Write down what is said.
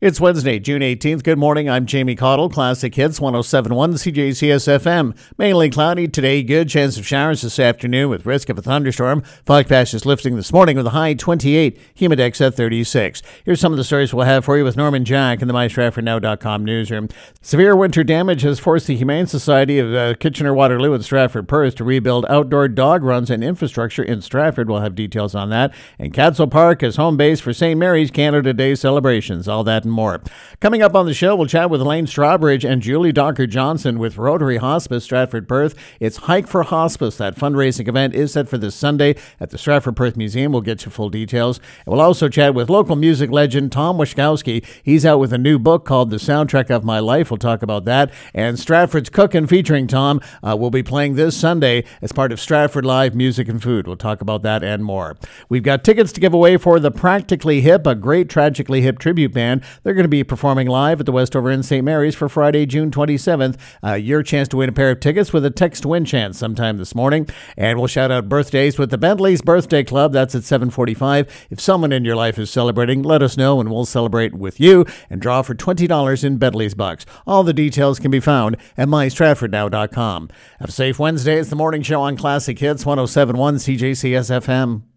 It's Wednesday, June 18th. Good morning. I'm Jamie Cottle. Classic Hits 107.1 CJCS FM. Mainly cloudy today. Good chance of showers this afternoon with risk of a thunderstorm. Fog patch is lifting this morning with a high 28. Humidex at 36. Here's some of the stories we'll have for you with Norman Jack in the MyStratfordNow.com newsroom. Severe winter damage has forced the Humane Society of Kitchener-Waterloo and Stratford Perth to rebuild outdoor dog runs and infrastructure in Stratford. We'll have details on that. And Cadswell Park is home base for St. Mary's Canada Day celebrations. All that and more. Coming up on the show, we'll chat with Elaine Strawbridge and Julie Docker-Johnson with Rotary Hospice Stratford Perth. It's Hike for Hospice. That fundraising event is set for this Sunday at the Stratford Perth Museum. We'll get you full details. And we'll also chat with local music legend Tom Washkowski. He's out with a new book called The Soundtrack of My Life. We'll talk about that. And Stratford's Cookin' featuring Tom will be playing this Sunday as part of Stratford Live Music and Food. We'll talk about that and more. We've got tickets to give away for the Practically Hip, a great Tragically Hip tribute band. They're going to be performing live at the Westover Inn St. Mary's for Friday, June 27th. Your chance to win a pair of tickets with a text win chance sometime this morning. And we'll shout out birthdays with the Bentley's Birthday Club. That's at 7:45. If someone in your life is celebrating, let us know and we'll celebrate with you and draw for $20 in Bentley's bucks. All the details can be found at MyStratfordNow.com. Have a safe Wednesday. It's the morning show on Classic Hits 107.1 CJCS FM.